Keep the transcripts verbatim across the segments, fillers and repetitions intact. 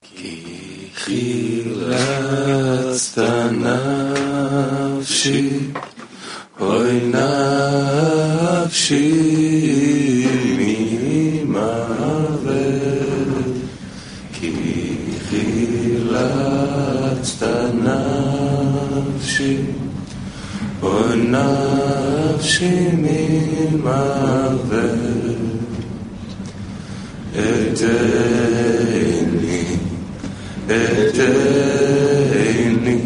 כי חילצת נפשי, אוי נפשי ממוות, כי חילצת נפשי, אוי נפשי ממוות, אתני אתני,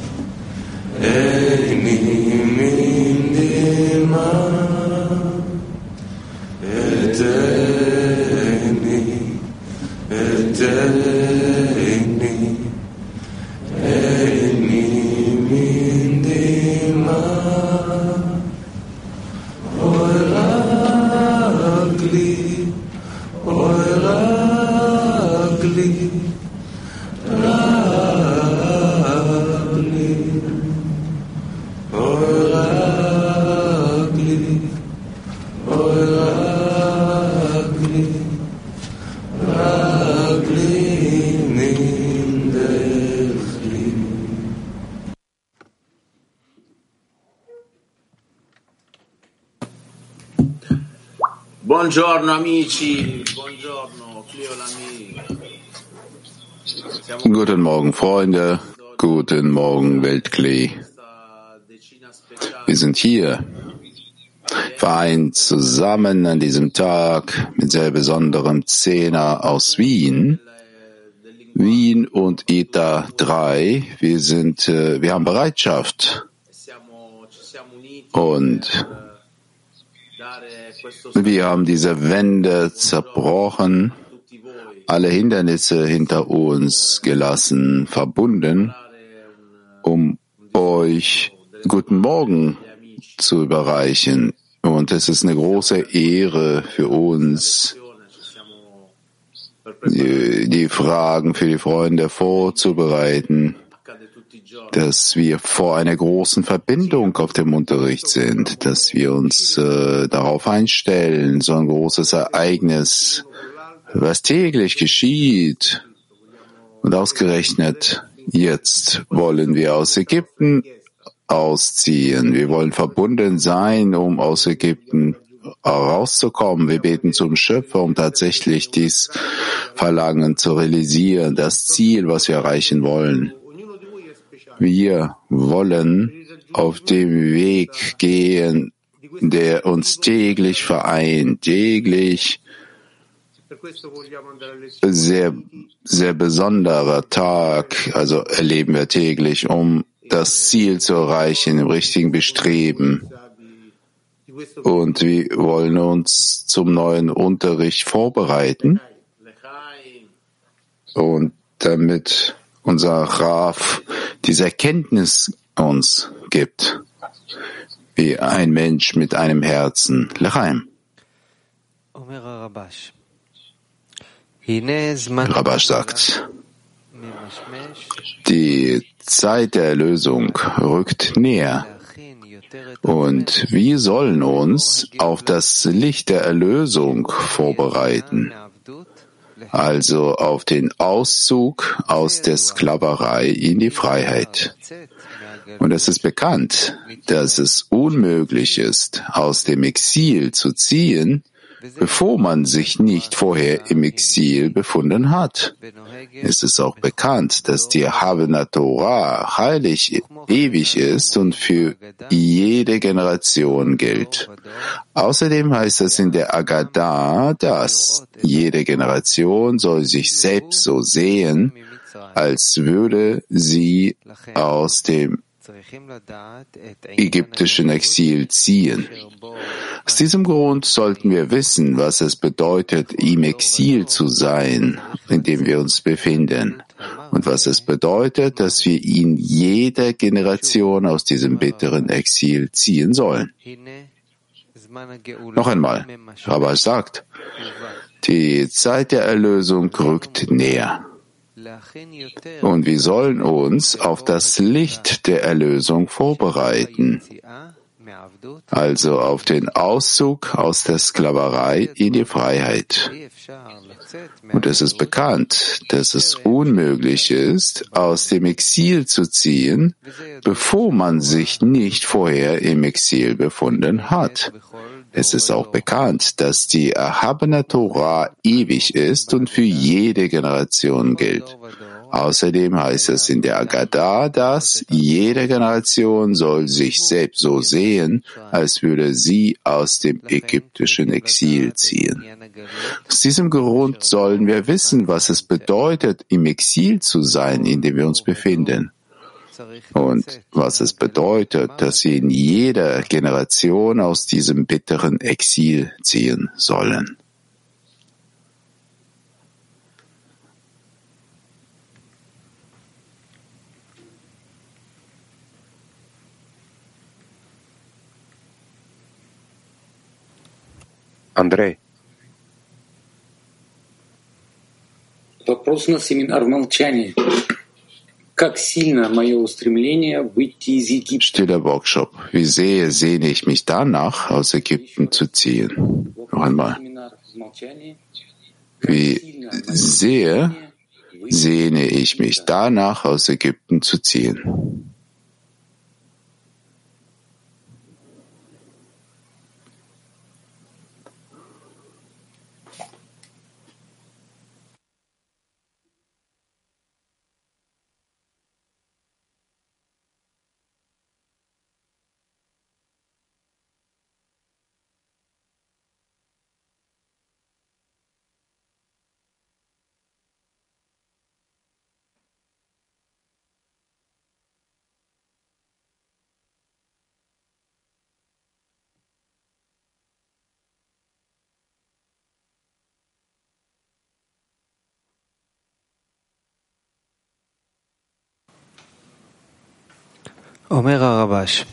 איני מן דמעה, אתני, אתני, איני מן דמעה, אוי רק לי, אוי רק לי, Buongiorno amici, buongiorno, Guten Morgen, Freunde, guten Morgen, Weltklee. Wir sind hier, vereint zusammen an diesem Tag mit sehr besonderem Zehner aus Wien, Wien und E T A drei. Wir sind, wir haben Bereitschaft und wir haben diese Wände zerbrochen, alle Hindernisse hinter uns gelassen, verbunden, um euch guten Morgen zu überreichen. Und es ist eine große Ehre für uns, die, die Fragen für die Freunde vorzubereiten, dass wir vor einer großen Verbindung auf dem Unterricht sind, dass wir uns äh, darauf einstellen, so ein großes Ereignis, was täglich geschieht. Und ausgerechnet jetzt wollen wir aus Ägypten ausziehen. Wir wollen verbunden sein, um aus Ägypten rauszukommen. Wir beten zum Schöpfer, um tatsächlich dies Verlangen zu realisieren, das Ziel, was wir erreichen wollen. Wir wollen auf dem Weg gehen, der uns täglich vereint, täglich sehr, sehr besonderer Tag, also erleben wir täglich, um das Ziel zu erreichen, im richtigen Bestreben. Und wir wollen uns zum neuen Unterricht vorbereiten und damit unser Rav diese Erkenntnis uns gibt, wie ein Mensch mit einem Herzen. L'chaim. Rabash sagt, die Zeit der Erlösung rückt näher und wir sollen uns auf das Licht der Erlösung vorbereiten, also auf den Auszug aus der Sklaverei in die Freiheit. Und es ist bekannt, dass es unmöglich ist, aus dem Exil zu ziehen, bevor man sich nicht vorher im Exil befunden hat. Es ist auch bekannt, dass die Havana Torah heilig, ewig ist und für jede Generation gilt. Außerdem heißt es in der Agadah, dass jede Generation soll sich selbst so sehen, als würde sie aus dem ägyptischen Exil ziehen. Aus diesem Grund sollten wir wissen, was es bedeutet, im Exil zu sein, in dem wir uns befinden, und was es bedeutet, dass wir in jeder Generation aus diesem bitteren Exil ziehen sollen. Noch einmal, Rabbi sagt, die Zeit der Erlösung rückt näher. Und wir sollen uns auf das Licht der Erlösung vorbereiten, also auf den Auszug aus der Sklaverei in die Freiheit. Und es ist bekannt, dass es unmöglich ist, aus dem Exil zu ziehen, bevor man sich nicht vorher im Exil befunden hat. Es ist auch bekannt, dass die erhabene Torah ewig ist und für jede Generation gilt. Außerdem heißt es in der Agadah, dass jede Generation soll sich selbst so sehen, als würde sie aus dem ägyptischen Exil ziehen. Aus diesem Grund sollen wir wissen, was es bedeutet, im Exil zu sein, in dem wir uns befinden. Und was es bedeutet, dass sie in jeder Generation aus diesem bitteren Exil ziehen sollen. Андрей. Вопрос на семинар молчания. Как сильно мое устремление выйти из Египта? Stiller Workshop. Wie sehr sehne ich mich danach, aus Ägypten zu ziehen? Noch einmal. Wie sehr sehne ich mich danach, aus Ägypten zu ziehen? אומר הרבש,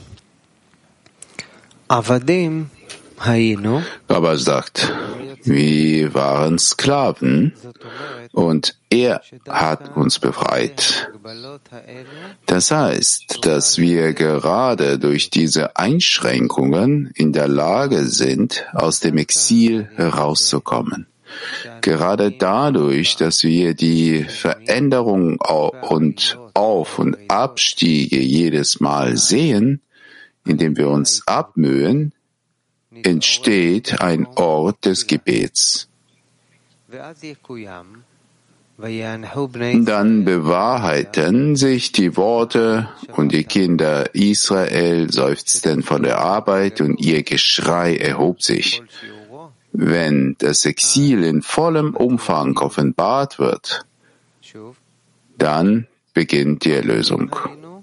עבדים היינו. Rabash sagt, wir waren Sklaven und er hat uns befreit. Das heißt, dass wir gerade durch diese Einschränkungen in der Lage sind, aus dem Exil herauszukommen. Gerade dadurch, dass wir die Veränderung und Auf- und Abstiege jedes Mal sehen, indem wir uns abmühen, entsteht ein Ort des Gebets. Dann bewahrheiten sich die Worte und die Kinder Israel seufzten von der Arbeit und ihr Geschrei erhob sich. Wenn das Exil in vollem Umfang offenbart wird, dann beginnt die Erlösung.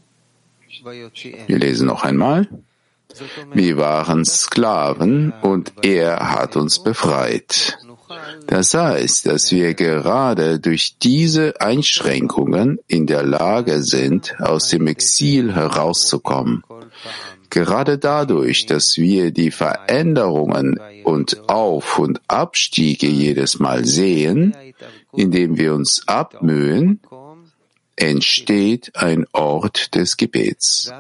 Wir lesen noch einmal. Wir waren Sklaven und er hat uns befreit. Das heißt, dass wir gerade durch diese Einschränkungen in der Lage sind, aus dem Exil herauszukommen. Gerade dadurch, dass wir die Veränderungen und Auf- und Abstiege jedes Mal sehen, indem wir uns abmühen, entsteht ein Ort des Gebets.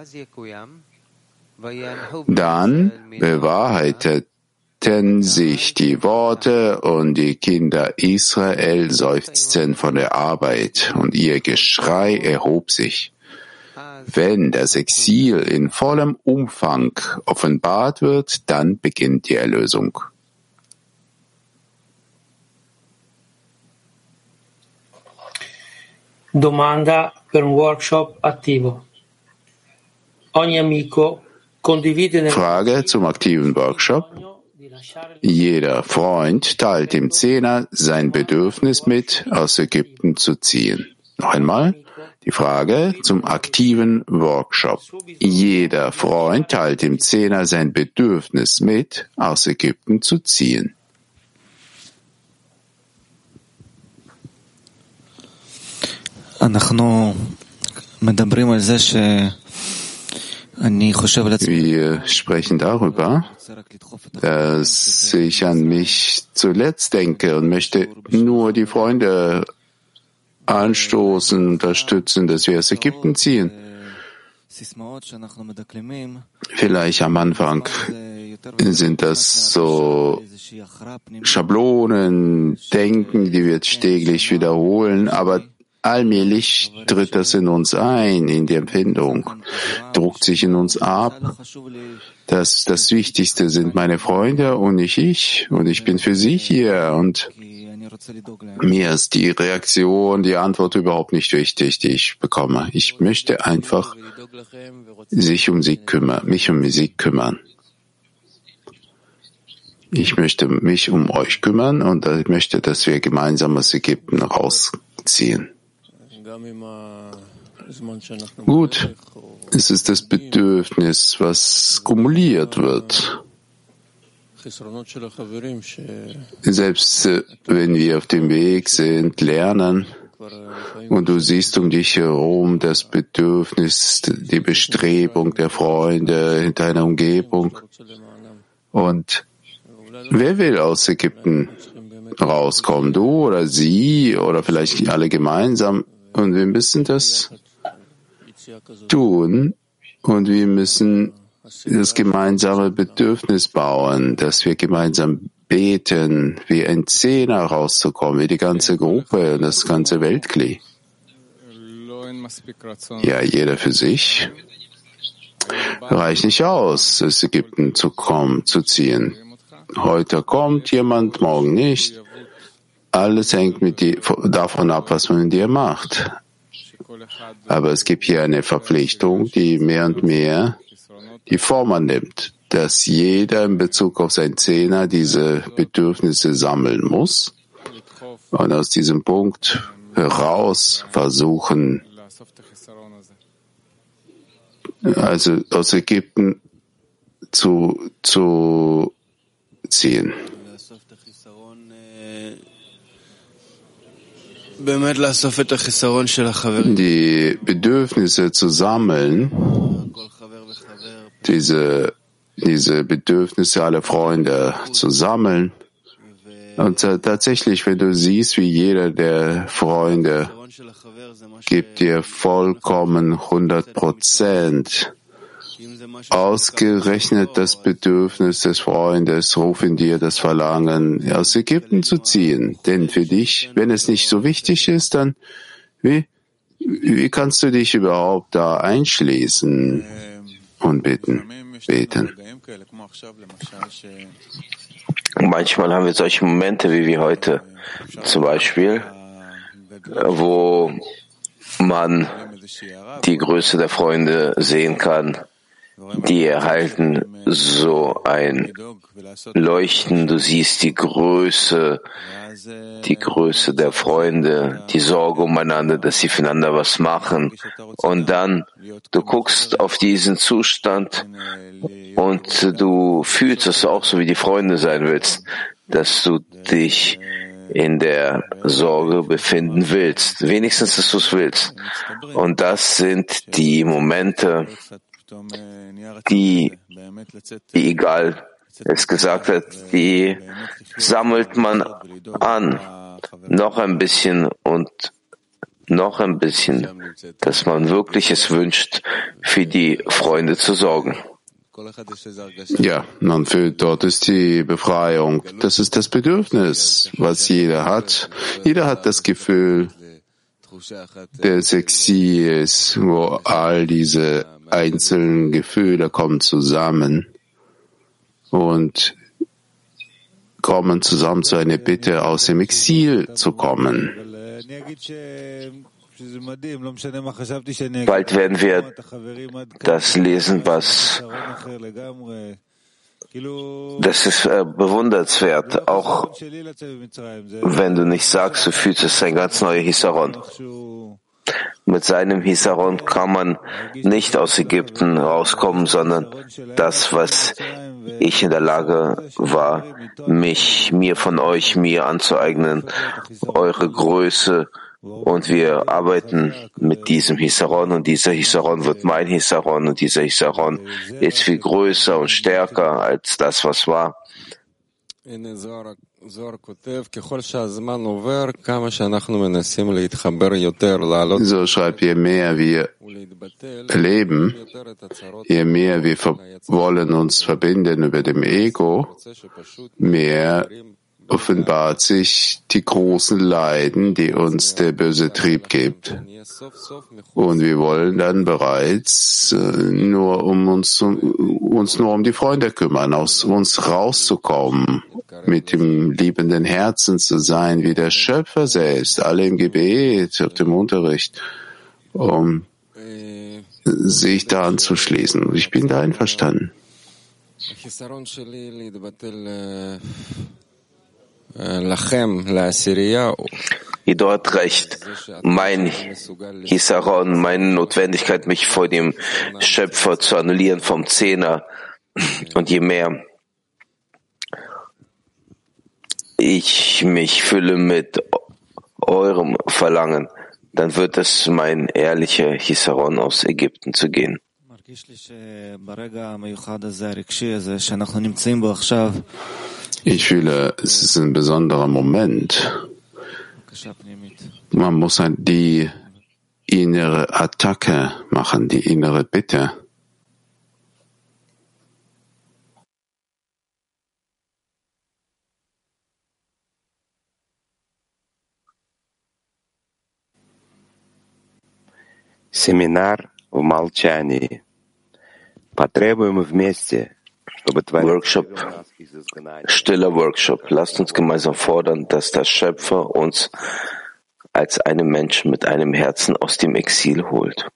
Dann bewahrheiteten sich die Worte und die Kinder Israel seufzten von der Arbeit und ihr Geschrei erhob sich. Wenn das Exil in vollem Umfang offenbart wird, dann beginnt die Erlösung. Domanda per un workshop attivo. Ogni amico condivide nel Frage zum aktiven Workshop. Jeder Freund teilt dem Zehner sein Bedürfnis mit, aus Ägypten zu ziehen. Noch einmal. Die Frage zum aktiven Workshop. Jeder Freund teilt dem Zehner sein Bedürfnis mit, aus Ägypten zu ziehen. Wir sprechen darüber, dass ich an mich zuletzt denke und möchte nur die Freunde anstoßen, unterstützen, dass wir aus Ägypten ziehen. Vielleicht am Anfang sind das so Schablonen, Denken, die wir jetzt täglich wiederholen, aber allmählich tritt das in uns ein, in die Empfindung, druckt sich in uns ab. Das, das Wichtigste sind meine Freunde und nicht ich, und ich bin für sie hier, und mir ist die Reaktion, die Antwort überhaupt nicht wichtig, die ich bekomme. Ich möchte einfach sich um sie kümmern, mich um sie kümmern. Ich möchte mich um euch kümmern und ich möchte, dass wir gemeinsam aus Ägypten rausziehen. Gut, es ist das Bedürfnis, was kumuliert wird. Selbst äh, wenn wir auf dem Weg sind, lernen, und du siehst um dich herum das Bedürfnis, die Bestrebung der Freunde in deiner Umgebung. Und wer will aus Ägypten rauskommen? Du oder sie oder vielleicht alle gemeinsam? Und wir müssen das tun, und wir müssen das gemeinsame Bedürfnis bauen, dass wir gemeinsam beten, wie ein Zehner rauszukommen, wie die ganze Gruppe und das ganze Weltkli. Ja, jeder für sich reicht nicht aus, aus Ägypten zu kommen, zu ziehen. Heute kommt jemand, morgen nicht. Alles hängt mit dir, davon ab, was man in dir macht. Aber es gibt hier eine Verpflichtung, die mehr und mehr die Form annimmt, dass jeder in Bezug auf sein Zehner diese Bedürfnisse sammeln muss und aus diesem Punkt heraus versuchen, also aus Ägypten zu, zu ziehen. Die Bedürfnisse zu sammeln, diese, diese Bedürfnisse aller Freunde zu sammeln. Und tatsächlich, wenn du siehst, wie jeder der Freunde gibt dir vollkommen hundert Prozent, ausgerechnet das Bedürfnis des Freundes ruft in dir das Verlangen, aus Ägypten zu ziehen. Denn für dich, wenn es nicht so wichtig ist, dann wie, wie kannst du dich überhaupt da einschließen und beten, beten? Manchmal haben wir solche Momente wie wir heute, zum Beispiel, wo man die Größe der Freunde sehen kann. Die erhalten so ein Leuchten. Du siehst die Größe, die Größe der Freunde, die Sorge umeinander, dass sie füreinander was machen. Und dann, du guckst auf diesen Zustand und du fühlst, dass du auch so wie die Freunde sein willst, dass du dich in der Sorge befinden willst. Wenigstens, dass du es willst. Und das sind die Momente, die, die egal es gesagt hat, die sammelt man an. Noch ein bisschen und noch ein bisschen, dass man wirklich es wünscht, für die Freunde zu sorgen. Ja, man fühlt, dort ist die Befreiung. Das ist das Bedürfnis, was jeder hat. Jeder hat das Gefühl des Exils, wo all diese einzelnen Gefühle kommen zusammen und kommen zusammen zu einer Bitte, aus dem Exil zu kommen. Bald werden wir das lesen, was das ist äh, bewundernswert, auch wenn du nicht sagst, du fühlst es ein ganz neuer Hisaron. Mit seinem Hisaron kann man nicht aus Ägypten rauskommen, sondern das, was ich in der Lage war, mich, mir von euch, mir anzueignen, eure Größe. Und wir arbeiten mit diesem Hisaron, und dieser Hisaron wird mein Hisaron, und dieser Hisaron ist viel größer und stärker als das, was war. So schreibt, je mehr wir leben, je mehr wir wollen uns verbinden über dem Ego, mehr offenbart sich die großen Leiden, die uns der böse Trieb gibt. Und wir wollen dann bereits nur um uns, uns nur um die Freunde kümmern, aus uns rauszukommen, mit dem liebenden Herzen zu sein, wie der Schöpfer selbst, alle im Gebet, auf dem Unterricht, um sich da anzuschließen. Und ich bin da einverstanden. Ihr hat recht. Mein Hisaron, meine Notwendigkeit, mich vor dem Schöpfer zu annullieren vom Zehner. Und je mehr ich mich fülle mit eurem Verlangen, dann wird es mein ehrlicher Hisaron, aus Ägypten zu gehen. Ich fühle, es ist ein besonderer Moment. Man muss halt die innere Attacke machen, die innere Bitte. Семинар в молчании. Потребуем вместе, чтобы Workshop, stiller Workshop. Lasst uns gemeinsam fordern, dass der Schöpfer uns als einen Menschen mit einem Herzen aus dem Exil holt.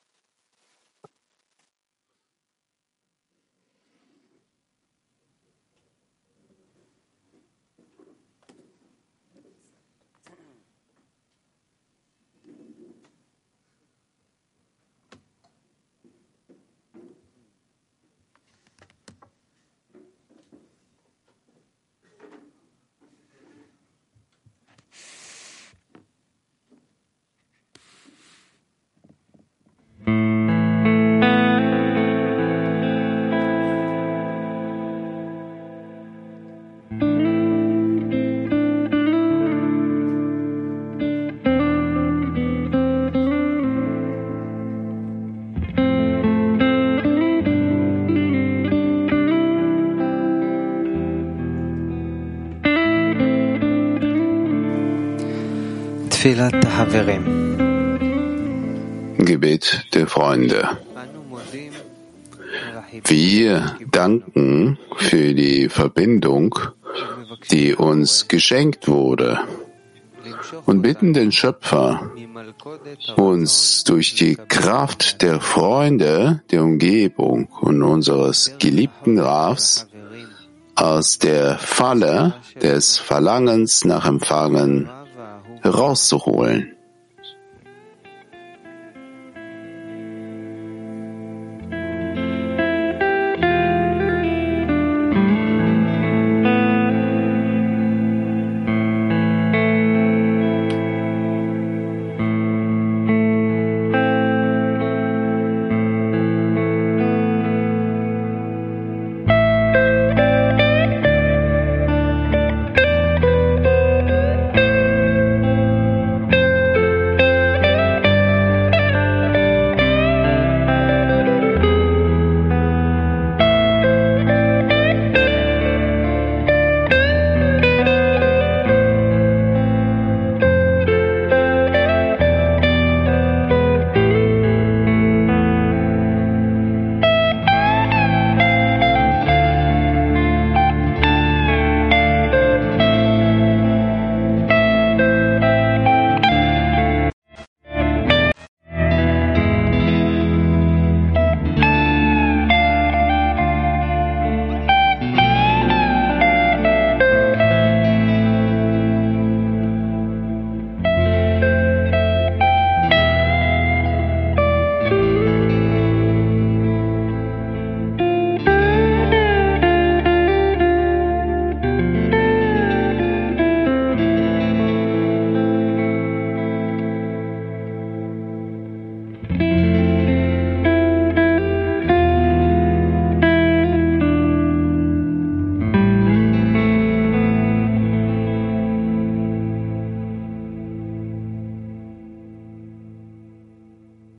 Gebet der Freunde. Wir danken für die Verbindung, die uns geschenkt wurde, und bitten den Schöpfer, uns durch die Kraft der Freunde, der Umgebung und unseres geliebten Rafs aus der Falle des Verlangens nach Empfangen herauszuholen.